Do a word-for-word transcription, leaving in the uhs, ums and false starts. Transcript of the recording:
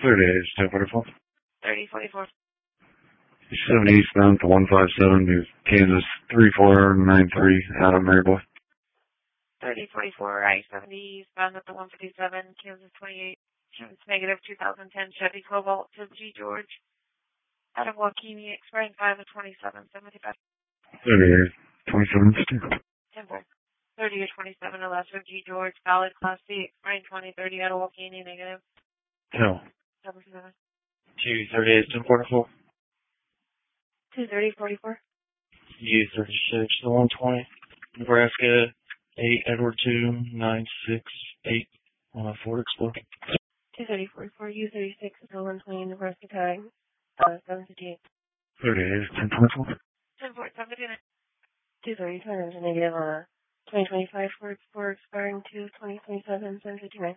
thirty-eight, ten forty-four. thirty forty-four. seventy eastbound to one five seven, New Kansas three four nine three, out of Maryboy. thirty forty-four, I seventy eastbound at the one fifty-seven, Kansas twenty-eight. It's negative two thousand ten Chevy Cobalt to G. George. Out of Waukene, expiring five of twenty-seven seventy-five. thirty-eight, twenty-seven, ten four. thirty or twenty-seven or less for G. George. Valid Class C, expiring twenty thirty out of Waukene, negative. Hill. seven seven. two thirty-eight, ten forty-four. two thirty forty-four. U thirty-six, to one twenty. Nebraska, eight Edward two, nine six eight, uh, Ford Explorer. two thirty forty-four, U thirty-six, to one twenty, Nebraska tag. Uh, seven fifty-eight. thirty-eight, ten twenty-four. ten four, seven fifty-nine. two thirty, negative, uh, twenty twenty-five Ford Explorer, expiring two twenty twenty-seven, seven fifty-nine.